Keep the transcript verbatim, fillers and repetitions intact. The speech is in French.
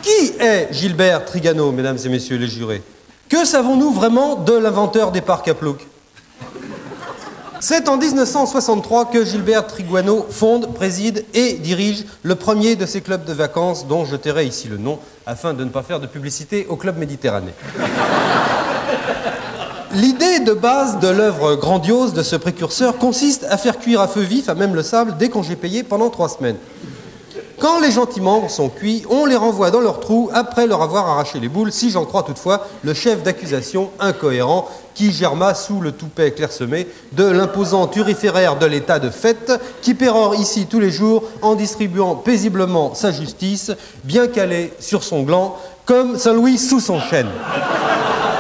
Qui est Gilbert Trigano, mesdames et messieurs les jurés? Que savons-nous vraiment de l'inventeur des parcs à plouc? C'est en mille neuf cent soixante-trois que Gilbert Trigano fonde, préside et dirige le premier de ces clubs de vacances dont je tairai ici le nom afin de ne pas faire de publicité au Club Méditerranée. L'idée de base de l'œuvre grandiose de ce précurseur consiste à faire cuire à feu vif, à même le sable, des congés payés pendant trois semaines. Quand les gentils membres sont cuits, on les renvoie dans leur trou après leur avoir arraché les boules, si j'en crois toutefois le chef d'accusation incohérent qui germa sous le toupet clairsemé de l'imposant turiféraire de l'état de fait qui pérore ici tous les jours en distribuant paisiblement sa justice, bien calée sur son gland, comme Saint-Louis sous son chêne.